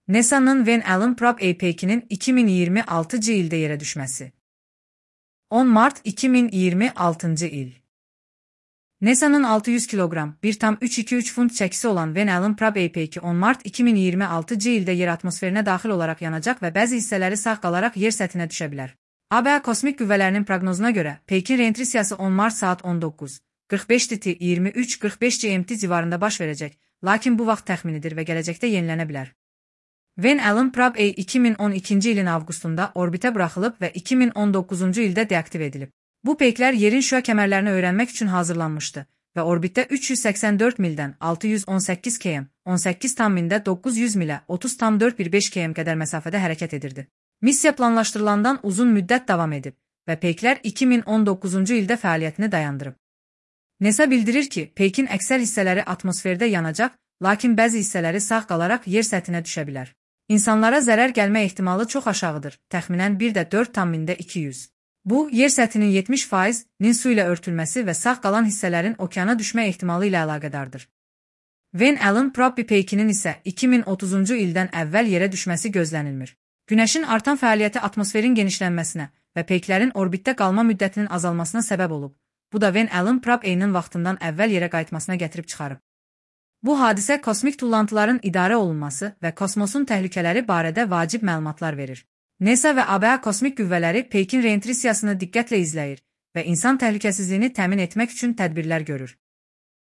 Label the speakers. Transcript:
Speaker 1: NASA'nın Van Allen Probe Peyki'nin 2026 ildə yerə düşməsi. 10 Mart 2026 il. NASA'nın 600 kilogram, 1,323 funt çəkisi olan Van Allen Probe Peyki 10 Mart 2026 ildə yer atmosferinə daxil olaraq yanacaq və bəzi hissələri sağ qalaraq yer səthinə düşə bilər. ABŞ kosmik qüvvələrinin proqnozuna görə, Peykin reintrissiyası 10 Mart saat 19:45 TT 23:45 GMT civarında baş verəcək, lakin bu vaxt təxminidir və gələcəkdə yenilənə bilər. Van Allen Probe 2012 ilin avqustunda orbitə buraxılıb və 2019 ildə deaktiv edilib. Bu peyklər yerin şüa kəmərlərini öyrənmək üçün hazırlanmışdı və orbitdə 384 mildən 618 km, 18,900 milə 30,415 km qədər məsafədə hərəkət edirdi. Missiya planlaşdırılandan uzun müddət davam edib və peyklər 2019 ildə fəaliyyətini dayandırıb. NASA bildirir ki, peykin əksər hissələri atmosferdə yanacaq, lakin bəzi hissələri sağ qalaraq yer səthinə düşə bilər. İnsanlara zərər gəlmə ehtimalı çox aşağıdır, təxminən 1/4,200. Bu, yer səthinin 70%-nin su ilə örtülməsi və sağ qalan hissələrin okeana düşmə ehtimalı ilə əlaqədardır. Van Allen Probe peykinin isə 2030 ildən əvvəl yerə düşməsi gözlənilmir. Günəşin artan fəaliyyəti atmosferin genişlənməsinə və peyklərin orbitdə qalma müddətinin azalmasına səbəb olub. Bu da Van Allen Probe-nin vaxtından əvvəl yerə qayıtmasına gətirib çıxarıb. Bu hadisə kosmik tullantıların idarə olunması və kosmosun təhlükələri barədə vacib məlumatlar verir. NASA və ABŞ kosmik qüvvələri Peykin reintrissiyasını diqqətlə izləyir və insan təhlükəsizliyini təmin etmək üçün tədbirlər görür.